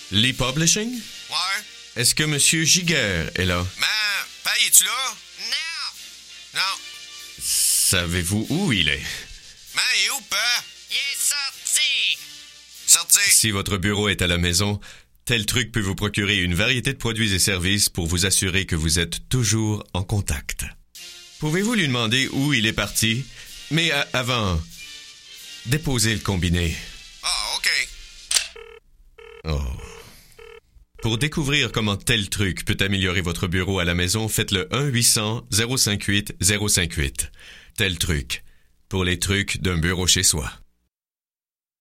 Lee Publishing? Ouais. Est-ce que Monsieur Giguère est là? Paye, es-tu là? Non. Non. Savez-vous où il est? Il est où, Pa? Il est sorti! Sorti. Si votre bureau est à la maison, Tel Truc peut vous procurer une variété de produits et services pour vous assurer que vous êtes toujours en contact. Pouvez-vous lui demander où il est parti? Mais avant, déposez le combiné. Ah, OK. Oh. Pour découvrir comment Tel Truc peut améliorer votre bureau à la maison, faites le 1-800-058-058. Tel Truc. Pour les trucs d'un bureau chez soi.